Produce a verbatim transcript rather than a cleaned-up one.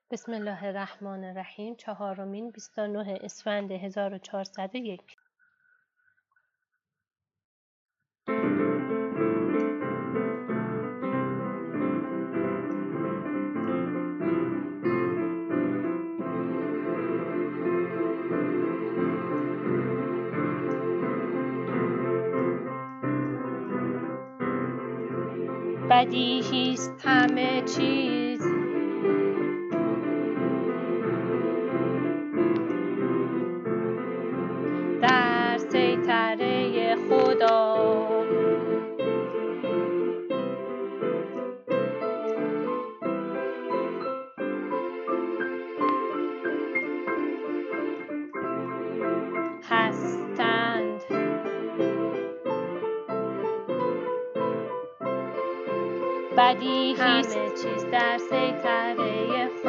بسم الله الرحمن الرحیم. چهارمین بیست و نه اسفند هزار و چهارصد و یک. بدیهی است همه چیز، در سیطره خدا. هستند بدیهی است همه چیز در سیطره